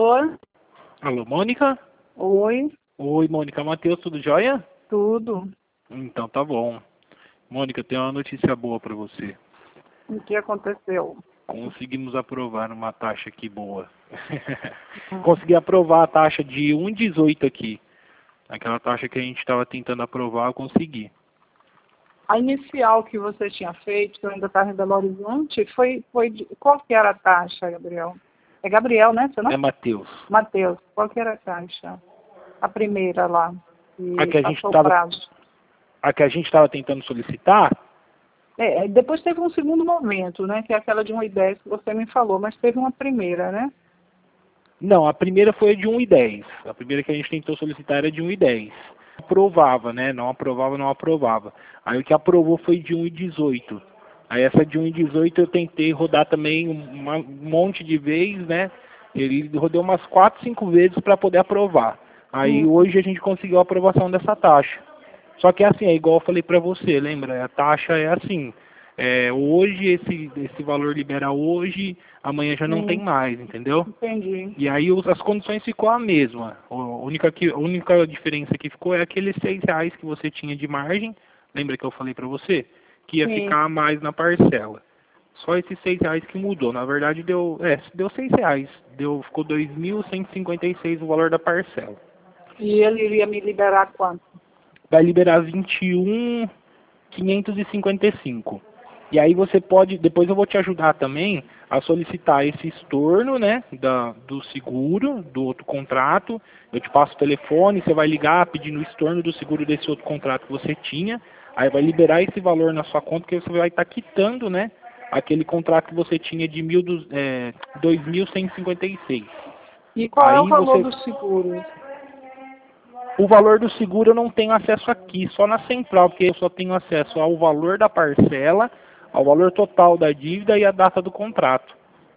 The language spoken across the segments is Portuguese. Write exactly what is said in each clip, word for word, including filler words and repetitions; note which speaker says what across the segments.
Speaker 1: Alô?
Speaker 2: Alô, Mônica?
Speaker 1: Oi,
Speaker 2: Oi, Mônica. Matheus, tudo jóia?
Speaker 1: tudo.
Speaker 2: Então tá bom. Mônica, tem uma notícia boa pra você.
Speaker 1: O que aconteceu?
Speaker 2: Conseguimos aprovar uma taxa aqui boa.
Speaker 1: Hum.
Speaker 2: Consegui aprovar a taxa de um vírgula dezoito aqui. Aquela taxa que a gente estava tentando aprovar, eu consegui.
Speaker 1: A inicial que você tinha feito, que eu ainda estava em Belo Horizonte, foi, foi de, qual que era a taxa, Gabriel? É Gabriel, né? Seu nome?
Speaker 2: É Matheus.
Speaker 1: Matheus, qual que era a taxa? A primeira lá,
Speaker 2: A que a gente
Speaker 1: passou o
Speaker 2: estava
Speaker 1: prazo.
Speaker 2: a que a gente estava tentando solicitar?
Speaker 1: É, depois teve um segundo momento, né? Que é aquela de um e dez que você me falou, mas teve uma primeira, né?
Speaker 2: Não, a primeira foi de um e dez. A primeira que a gente tentou solicitar era de um e dez. Aprovava, né? Não aprovava, não aprovava. Aí o que aprovou foi de um e dezoito. Aí essa de um e dezoito eu tentei rodar também uma- um monte de vezes, né? Ele rodou umas quatro, cinco vezes para poder aprovar. Aí
Speaker 1: Hum.
Speaker 2: hoje a gente conseguiu a aprovação dessa taxa. Só que é assim, é igual eu falei para você, lembra? A taxa é assim. É, hoje esse, esse valor libera hoje, amanhã já não
Speaker 1: Hum.
Speaker 2: tem mais, entendeu?
Speaker 1: Entendi.
Speaker 2: E aí os- as condições ficou a mesma. A única, que, a única diferença que ficou é aqueles seis reais que você tinha de margem. Lembra que eu falei para você? Que ia
Speaker 1: Sim.
Speaker 2: ficar a mais na parcela. Só esses seis reais que mudou. Na verdade deu, é, deu seis reais. Deu, ficou dois mil cento e cinquenta e seis o valor da parcela.
Speaker 1: E ele iria me liberar quanto?
Speaker 2: Vai liberar vinte e um mil quinhentos e cinquenta e cinco. E aí você pode, depois eu vou te ajudar também a solicitar esse estorno, né, da, do seguro, do outro contrato. Eu te passo o telefone, você vai ligar pedindo o estorno do seguro desse outro contrato que você tinha. Aí vai liberar esse valor na sua conta que você vai estar quitando, né, aquele contrato que você tinha de mil, é, dois mil cento e cinquenta e seis.
Speaker 1: E qual é o
Speaker 2: Aí
Speaker 1: valor
Speaker 2: você...
Speaker 1: do seguro?
Speaker 2: O valor do seguro eu não tenho acesso aqui, só na central, porque eu só tenho acesso ao valor da parcela, ao valor total da dívida e a data do contrato.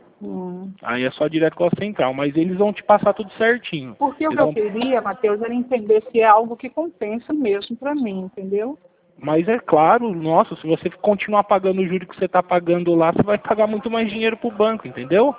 Speaker 1: Hum.
Speaker 2: Aí é só direto com a central, mas eles vão te passar tudo certinho.
Speaker 1: Porque o
Speaker 2: Eles
Speaker 1: que eu
Speaker 2: vão...
Speaker 1: queria, Matheus, era entender se é algo que compensa mesmo para mim, entendeu?
Speaker 2: Mas é claro, nossa, se você continuar pagando o juro que você está pagando lá, você vai pagar muito mais dinheiro para o banco, entendeu?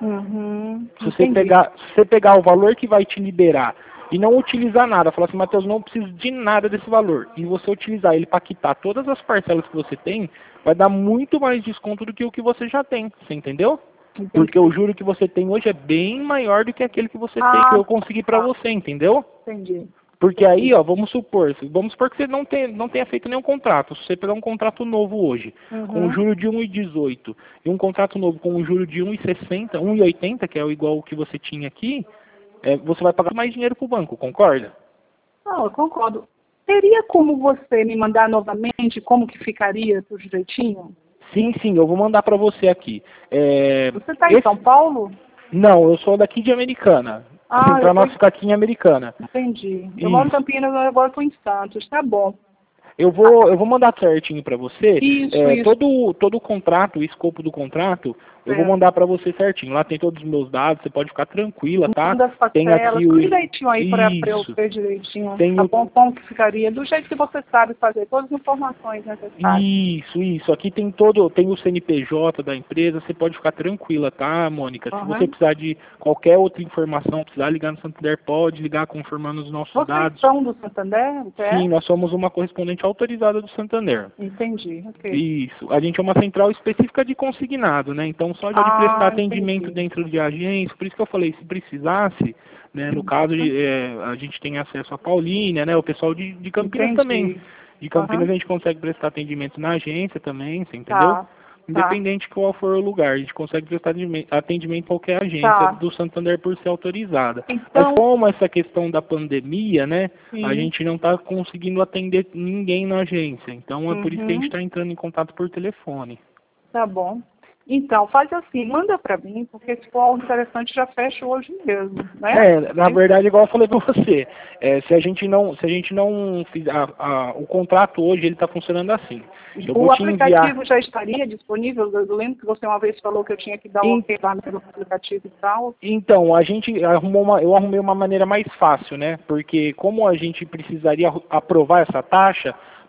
Speaker 1: Uhum.
Speaker 2: Se você,
Speaker 1: Entendi.
Speaker 2: pegar, se você pegar o valor que vai te liberar e não utilizar nada, falar assim, Matheus, não preciso de nada desse valor, e você utilizar ele para quitar todas as parcelas que você tem, vai dar muito mais desconto do que o que você já tem, você entendeu?
Speaker 1: Entendi.
Speaker 2: Porque o juro que você tem hoje é bem maior do que aquele que você
Speaker 1: Ah,
Speaker 2: tem, que eu consegui para
Speaker 1: tá.
Speaker 2: você, entendeu?
Speaker 1: Entendi.
Speaker 2: Porque aí, ó, vamos supor, vamos supor que você não, tem, não tenha feito nenhum contrato. Se você pegar um contrato novo hoje, com um
Speaker 1: Uhum.
Speaker 2: juro de um vírgula dezoito, e um contrato novo com um juro de um vírgula sessenta, um vírgula oitenta, que é o igual ao que você tinha aqui, é, você vai pagar mais dinheiro para o banco, concorda?
Speaker 1: Não, eu concordo. Teria como você me mandar novamente como que ficaria tudo direitinho?
Speaker 2: Sim, sim, eu vou mandar para você aqui. É,
Speaker 1: Você está em
Speaker 2: esse-
Speaker 1: São Paulo?
Speaker 2: Não, eu sou daqui de Americana. A
Speaker 1: Ah, eu
Speaker 2: central
Speaker 1: tô...
Speaker 2: nossa fica aqui em Americana.
Speaker 1: Entendi. Eu moro em
Speaker 2: Isso.
Speaker 1: Campinas, agora estou em Santos. Tá bom.
Speaker 2: Eu vou, eu vou mandar certinho para você,
Speaker 1: Isso,
Speaker 2: é,
Speaker 1: isso.
Speaker 2: todo, todo o contrato, o escopo do contrato, eu vou
Speaker 1: Certo.
Speaker 2: mandar para você certinho. Lá tem todos os meus dados, você pode ficar tranquila, tá?
Speaker 1: Manda as
Speaker 2: Tem
Speaker 1: parcelas,
Speaker 2: aqui
Speaker 1: tudo
Speaker 2: o...
Speaker 1: direitinho aí para eu
Speaker 2: Isso.
Speaker 1: ver direitinho.
Speaker 2: Tem
Speaker 1: Tá
Speaker 2: o...
Speaker 1: bom? Como que ficaria? Do jeito que você sabe fazer, todas as informações necessárias.
Speaker 2: Isso, isso. Aqui tem todo, tem o C N P J da empresa, você pode ficar tranquila, tá, Mônica? Se você
Speaker 1: Uhum.
Speaker 2: precisar de qualquer outra informação, precisar ligar no Santander, pode ligar confirmando os nossos
Speaker 1: Vocês
Speaker 2: dados.
Speaker 1: são do Santander? É?
Speaker 2: Sim, nós somos uma correspondente autorizada do Santander.
Speaker 1: Entendi, ok.
Speaker 2: Isso. A gente é uma central específica de consignado, né? Então, só já de prestar
Speaker 1: Ah,
Speaker 2: atendimento
Speaker 1: entendi.
Speaker 2: dentro de agência, por isso que eu falei, se precisasse, né? No caso, de, é, a gente tem acesso a Paulínia, né? O pessoal de, de Campinas também.
Speaker 1: Entendi.
Speaker 2: De Campinas
Speaker 1: Aham.
Speaker 2: a gente consegue prestar atendimento na agência também, você entendeu?
Speaker 1: Tá, tá,
Speaker 2: Independente de qual for o lugar, a gente consegue prestar atendimento atendimento em qualquer agência
Speaker 1: tá.
Speaker 2: do Santander por ser autorizada. Mas
Speaker 1: Então,
Speaker 2: como essa questão da pandemia, né, a
Speaker 1: sim.
Speaker 2: gente não está conseguindo atender ninguém na agência. Então é por isso que a gente
Speaker 1: Uhum.
Speaker 2: está entrando em contato por telefone.
Speaker 1: Tá bom. Então, faz assim, manda para mim, porque se for algo interessante, já fecha hoje mesmo, né?
Speaker 2: É, na verdade, igual eu falei para você, é, se a gente não, se a gente não fizer, a- a- o contrato hoje ele está funcionando assim. Eu vou
Speaker 1: O
Speaker 2: te enviar.
Speaker 1: aplicativo já estaria disponível? Eu lembro que você uma vez falou que eu tinha que dar um
Speaker 2: Em-
Speaker 1: ok lá no aplicativo e tal.
Speaker 2: Então, a gente arrumou uma, eu arrumei uma maneira mais fácil, né? Porque como a gente precisaria arru- aprovar essa taxa,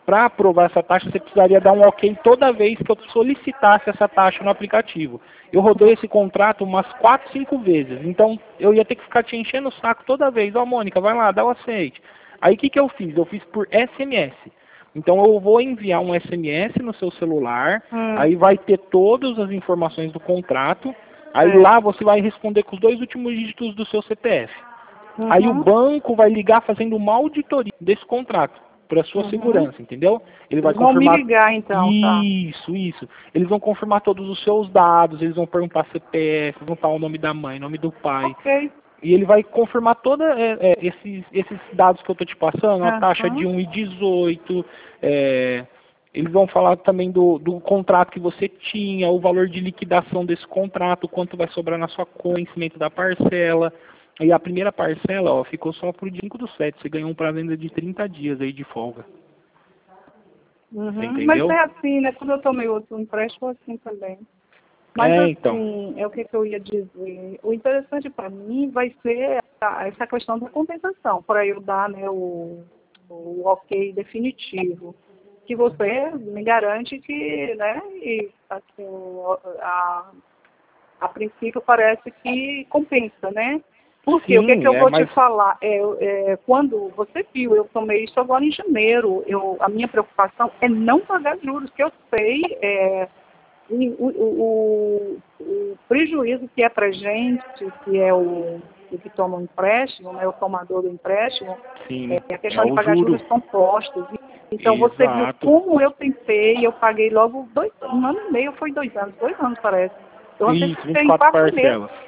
Speaker 2: para aprovar essa taxa, você precisaria dar um ok toda vez que eu solicitasse essa taxa no aplicativo. Eu rodei esse contrato umas quatro, cinco vezes, então eu ia ter que ficar te enchendo o saco toda vez. Ó, Mônica, vai lá, dá o aceite. Aí o que, que eu fiz? Eu fiz por S M S. Então eu vou enviar um S M S no seu celular,
Speaker 1: Hum.
Speaker 2: aí vai ter todas as informações do contrato, aí
Speaker 1: É.
Speaker 2: lá você vai responder com os dois últimos dígitos do seu C P F.
Speaker 1: Uhum.
Speaker 2: Aí o banco vai ligar fazendo uma auditoria desse contrato, para sua
Speaker 1: Uhum.
Speaker 2: segurança, entendeu? Ele vai
Speaker 1: Eles vão
Speaker 2: confirmar...
Speaker 1: me ligar, então, tá?
Speaker 2: Isso, isso. Eles vão confirmar todos os seus dados, eles vão perguntar C P F, vão perguntar o nome da mãe, nome do pai.
Speaker 1: Ok.
Speaker 2: E ele vai confirmar todos é, é, esses, esses dados que eu estou te passando, a
Speaker 1: Uhum.
Speaker 2: taxa de um e dezoito, é, eles vão falar também do, do contrato que você tinha, o valor de liquidação desse contrato, quanto vai sobrar na sua conta, vencimento da parcela. E a primeira parcela, ó, ficou só pro dia cinco do sete, você ganhou um pra venda de trinta dias aí de folga.
Speaker 1: Uhum.
Speaker 2: Você
Speaker 1: Mas
Speaker 2: entendeu?
Speaker 1: é assim, né? Quando eu tomei outro empréstimo, assim também. Mas
Speaker 2: É,
Speaker 1: assim,
Speaker 2: então.
Speaker 1: é o que, que eu ia dizer. O interessante para mim vai ser essa, essa questão da compensação, para eu dar, né, o, o ok definitivo. Que você me garante que, né, e, assim, a, a princípio parece que compensa, né? Porque o que, que
Speaker 2: Sim,
Speaker 1: eu
Speaker 2: é,
Speaker 1: vou te
Speaker 2: mas...
Speaker 1: falar? É, é, quando você viu, eu tomei isso agora em janeiro, eu, a minha preocupação é não pagar juros, que eu sei é, o, o, o, o prejuízo que é para gente, que é o, o que toma o empréstimo, né, o tomador do empréstimo,
Speaker 2: Sim,
Speaker 1: é a
Speaker 2: é
Speaker 1: questão de
Speaker 2: o
Speaker 1: pagar
Speaker 2: juro.
Speaker 1: juros compostos. Então você viu
Speaker 2: Exato.
Speaker 1: como eu tentei, eu paguei logo dois, um ano e meio, foi dois anos, dois anos parece. Eu
Speaker 2: Isso,
Speaker 1: antecipei
Speaker 2: vinte e
Speaker 1: em
Speaker 2: quatro
Speaker 1: quatro meses.
Speaker 2: parcelas.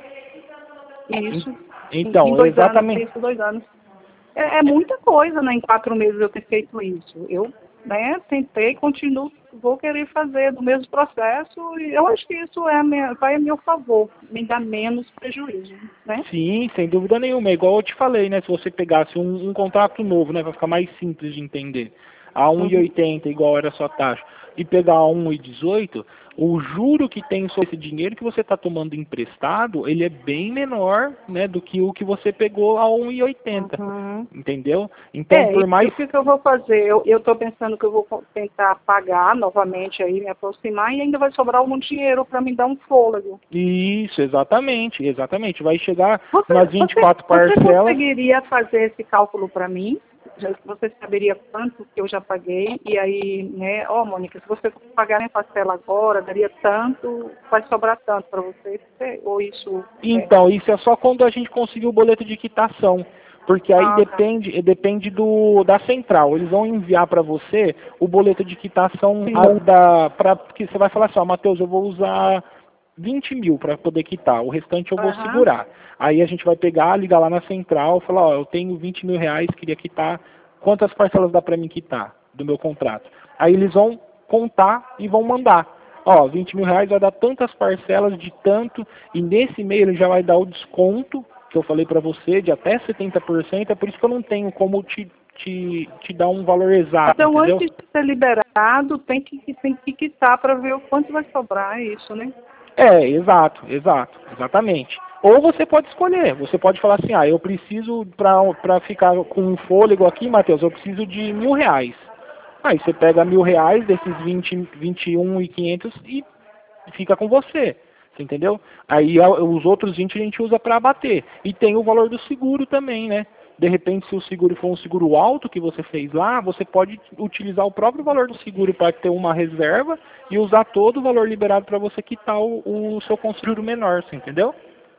Speaker 1: Isso, em, em
Speaker 2: Então,
Speaker 1: dois anos,
Speaker 2: exatamente.
Speaker 1: isso, dois anos. É, é muita coisa, né? Em quatro meses eu ter feito isso. Eu, né, tentei, continuo, vou querer fazer do mesmo processo e eu acho que isso é a minha, vai a meu favor, me dá menos prejuízo, né?
Speaker 2: Sim, sem dúvida nenhuma. É igual eu te falei, né? Se você pegasse um, um contrato novo, né? Vai ficar mais simples de entender. A um e
Speaker 1: Uhum.
Speaker 2: oitenta, igual era a sua taxa, e pegar a um e dezoito, o juro que tem sobre esse dinheiro que você está tomando emprestado, ele é bem menor, né, do que o que você pegou a um e oitenta.
Speaker 1: Uhum.
Speaker 2: Entendeu? Então,
Speaker 1: É,
Speaker 2: por
Speaker 1: e
Speaker 2: mais...
Speaker 1: o que, que eu vou fazer? Eu estou pensando que eu vou co- tentar pagar novamente aí, me aproximar, e ainda vai sobrar algum dinheiro para me dar um fôlego.
Speaker 2: Isso, exatamente, exatamente. Vai chegar
Speaker 1: Você,
Speaker 2: nas vinte e
Speaker 1: você,
Speaker 2: quatro
Speaker 1: você
Speaker 2: parcelas.
Speaker 1: conseguiria fazer esse cálculo para mim? Já, você saberia quanto que eu já paguei? E aí, né, ó, Mônica, se você pagar em parcela agora, daria tanto, vai sobrar tanto para você? Você- Ou isso... É...
Speaker 2: Então, isso é só quando a gente conseguir o boleto de quitação. Porque aí
Speaker 1: Ah, tá.
Speaker 2: depende, depende do, da central. Eles vão enviar para você o boleto de quitação
Speaker 1: Sim.
Speaker 2: a- da, pra, que você vai falar assim, ó, Matheus, eu vou usar vinte mil para poder quitar, o restante eu vou
Speaker 1: Aham.
Speaker 2: segurar. Aí a gente vai pegar, ligar lá na central, falar, ó, eu tenho vinte mil reais, queria quitar, quantas parcelas dá para mim quitar do meu contrato? Aí eles vão contar e vão mandar. Ó, vinte mil reais vai dar tantas parcelas de tanto, e nesse e-mail ele já vai dar o desconto que eu falei para você, de até setenta por cento, é por isso que eu não tenho como te, te, te dar um valor exato,
Speaker 1: Então,
Speaker 2: entendeu?
Speaker 1: antes de ser liberado, tem que, tem que quitar para ver o quanto vai sobrar, é isso, né?
Speaker 2: É, exato, exato, exatamente. Ou você pode escolher, você pode falar assim, ah, eu preciso, para ficar com um fôlego aqui, Matheus, eu preciso de mil reais. Aí você pega mil reais desses vinte, vinte e um e quinhentos e fica com você. Você entendeu? Aí a- os outros vinte a gente usa para abater. E tem o valor do seguro também, né? De repente, se o seguro for um seguro alto que você fez lá, você pode utilizar o próprio valor do seguro para ter uma reserva e usar todo o valor liberado para você quitar o, o seu consumidor menor, você entendeu?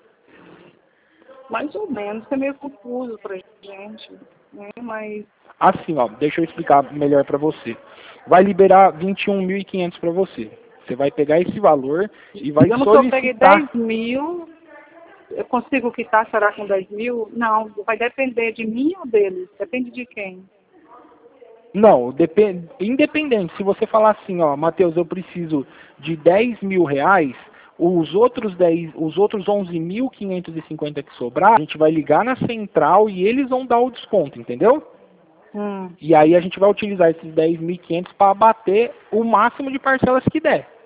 Speaker 1: Mais ou menos, é meio confuso pra gente, né? Mas,
Speaker 2: Assim, ó, deixa eu explicar melhor para você. Vai liberar vinte e um mil e quinhentos para você. Você vai pegar esse valor e vai
Speaker 1: digamos que eu peguei
Speaker 2: solicitar.
Speaker 1: dez mil, eu consigo quitar, será com dez mil? Não, vai depender de mim ou deles? Depende de quem?
Speaker 2: Não, depend... independente. Se você falar assim, ó, Matheus, eu preciso de dez mil reais, os outros dez, os outros onze mil quinhentos e cinquenta que sobrar, a gente vai ligar na central e eles vão dar o desconto, entendeu?
Speaker 1: Hum.
Speaker 2: E aí a gente vai utilizar esses dez mil e quinhentos para abater o máximo de parcelas que der.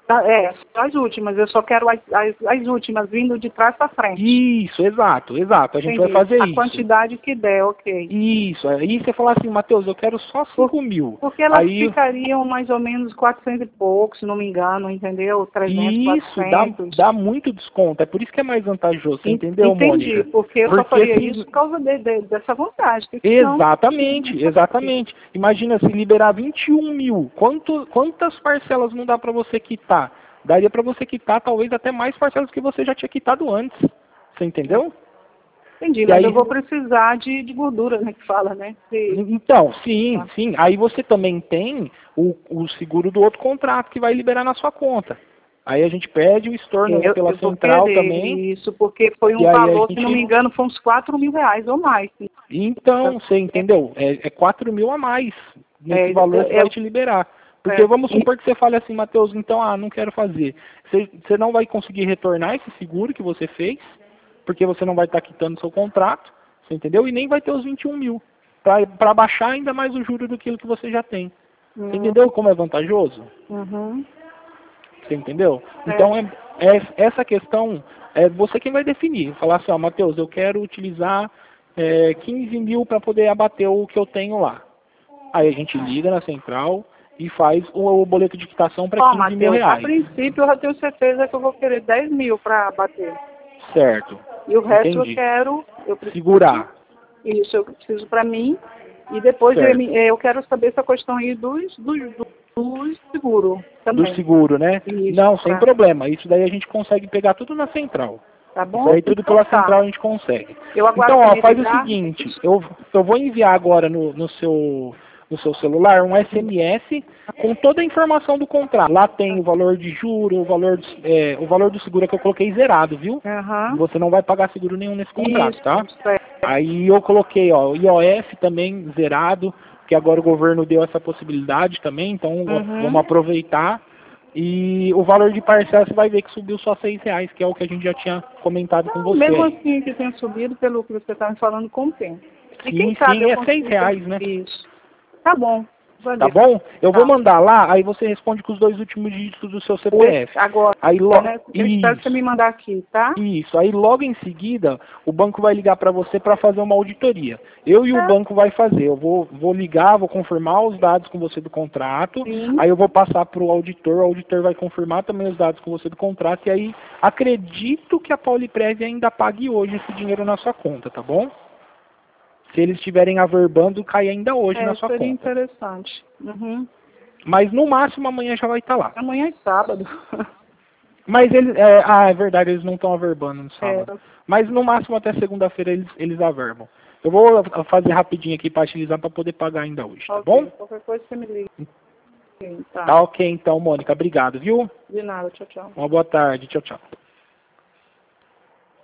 Speaker 1: Tá, é, as últimas, eu só quero as, as, as últimas, vindo de trás para frente.
Speaker 2: Isso, exato, exato. A gente
Speaker 1: Entendi.
Speaker 2: vai fazer
Speaker 1: a
Speaker 2: isso.
Speaker 1: A quantidade que der, ok.
Speaker 2: Isso, aí você fala assim, Matheus, eu quero só cinco mil.
Speaker 1: Porque elas
Speaker 2: aí...
Speaker 1: ficariam mais ou menos quatrocentos e poucos, se não me engano, entendeu? trezentos,
Speaker 2: Isso,
Speaker 1: quatrocentos.
Speaker 2: dá, dá muito desconto, é por isso que é mais vantajoso, você entendeu,
Speaker 1: Entendi,
Speaker 2: Mônica?
Speaker 1: porque eu
Speaker 2: porque
Speaker 1: só faria
Speaker 2: se...
Speaker 1: isso por causa de, de, dessa vontade.
Speaker 2: Exatamente,
Speaker 1: não...
Speaker 2: exatamente. Imagina se liberar vinte e um mil, quanto, quantas parcelas não dá para você quitar? Daria para você quitar talvez até mais parcelas que você já tinha quitado antes. Você entendeu?
Speaker 1: Entendi,
Speaker 2: e
Speaker 1: mas
Speaker 2: aí...
Speaker 1: eu vou precisar de, de gordura, né, que fala, né? Se...
Speaker 2: Então, sim,
Speaker 1: tá.
Speaker 2: sim. Aí você também tem o, o seguro do outro contrato que vai liberar na sua conta. Aí a gente pede o estorno
Speaker 1: eu,
Speaker 2: pela
Speaker 1: eu vou
Speaker 2: central
Speaker 1: querer
Speaker 2: também.
Speaker 1: isso, porque foi um
Speaker 2: E aí a
Speaker 1: valor,
Speaker 2: gente...
Speaker 1: se não me engano, foi uns quatro mil reais ou mais.
Speaker 2: Então, você entendeu? É, é quatro mil a mais nesse
Speaker 1: É,
Speaker 2: valor que
Speaker 1: é,
Speaker 2: vai te liberar. Porque
Speaker 1: é,
Speaker 2: vamos supor que você fale assim, Matheus, então, ah, não quero fazer. Você, você não vai conseguir retornar esse seguro que você fez, porque você não vai estar quitando seu contrato, você entendeu? E nem vai ter os vinte e um mil, para baixar ainda mais o juro do que você já tem.
Speaker 1: uhum.
Speaker 2: Você entendeu como é vantajoso?
Speaker 1: Uhum.
Speaker 2: Você entendeu?
Speaker 1: É.
Speaker 2: Então, é, é, essa questão é você quem vai definir. Falar assim, ó, Matheus, eu quero utilizar é, quinze mil para poder abater o que eu tenho lá. Aí a gente liga na central e faz o, o boleto de quitação para
Speaker 1: Ó,
Speaker 2: quinze mil
Speaker 1: Matheus, a
Speaker 2: reais.
Speaker 1: princípio eu já tenho certeza que eu vou querer dez mil para bater.
Speaker 2: Certo.
Speaker 1: E o resto
Speaker 2: Entendi.
Speaker 1: eu quero, eu preciso,
Speaker 2: segurar.
Speaker 1: Isso, eu preciso para mim. E depois eu, eu quero saber essa questão aí dos, dos, dos seguros também.
Speaker 2: Do seguro, né?
Speaker 1: Isso,
Speaker 2: Não, sem
Speaker 1: tá.
Speaker 2: problema. Isso daí a gente consegue pegar tudo na central.
Speaker 1: Tá bom?
Speaker 2: Isso aí tudo
Speaker 1: então,
Speaker 2: pela
Speaker 1: tá.
Speaker 2: central a gente consegue.
Speaker 1: Eu
Speaker 2: Então, ó, faz
Speaker 1: ligar.
Speaker 2: o seguinte, eu, eu vou enviar agora no, no, seu, no seu celular um S M S com toda a informação do contrato. Lá tem o valor de juro, o valor, do, é, o valor do seguro que eu coloquei zerado, viu?
Speaker 1: Uhum.
Speaker 2: Você não vai pagar seguro nenhum nesse contrato,
Speaker 1: Isso,
Speaker 2: tá?
Speaker 1: é.
Speaker 2: Aí eu coloquei, ó, o I O F também zerado, que agora o governo deu essa possibilidade também, então
Speaker 1: Uhum.
Speaker 2: vamos aproveitar. E o valor de parcela você vai ver que subiu só seis reais, que é o que a gente já tinha comentado com você.
Speaker 1: Mesmo
Speaker 2: aí.
Speaker 1: assim que tenha subido pelo que você está me falando com o tempo. E
Speaker 2: Sim,
Speaker 1: quem sabe
Speaker 2: sim,
Speaker 1: eu
Speaker 2: é
Speaker 1: consigo
Speaker 2: seis reais, né?
Speaker 1: Isso. Tá bom. Valeu.
Speaker 2: Tá bom? Eu
Speaker 1: Tá.
Speaker 2: vou mandar lá, aí você responde com os dois últimos dígitos do seu C P F.
Speaker 1: Agora,
Speaker 2: aí lo...
Speaker 1: né? Eu espero que você me mandar aqui, tá?
Speaker 2: Isso, aí logo em seguida o banco vai ligar para você para fazer uma auditoria. Eu e o
Speaker 1: É.
Speaker 2: banco vai fazer, eu vou, vou ligar, vou confirmar os dados com você do contrato,
Speaker 1: Sim.
Speaker 2: aí eu vou passar para o auditor, o auditor vai confirmar também os dados com você do contrato, e aí acredito que a Pauliprev ainda pague hoje esse dinheiro na sua conta, tá bom? Se eles estiverem averbando, cai ainda hoje
Speaker 1: É,
Speaker 2: na sua
Speaker 1: seria
Speaker 2: conta.
Speaker 1: interessante. Uhum.
Speaker 2: Mas no máximo amanhã já vai estar lá.
Speaker 1: Amanhã é sábado.
Speaker 2: Mas eles, é, ah, é verdade, eles não estão averbando no sábado.
Speaker 1: É.
Speaker 2: Mas no máximo até segunda-feira eles, eles averbam. Eu vou fazer rapidinho aqui para agilizar para poder pagar ainda hoje, tá
Speaker 1: Ok,
Speaker 2: bom?
Speaker 1: qualquer coisa você me liga. Sim, tá.
Speaker 2: Tá ok então, Mônica. Obrigado, viu?
Speaker 1: De nada, tchau, tchau.
Speaker 2: Uma boa tarde. Tchau, tchau.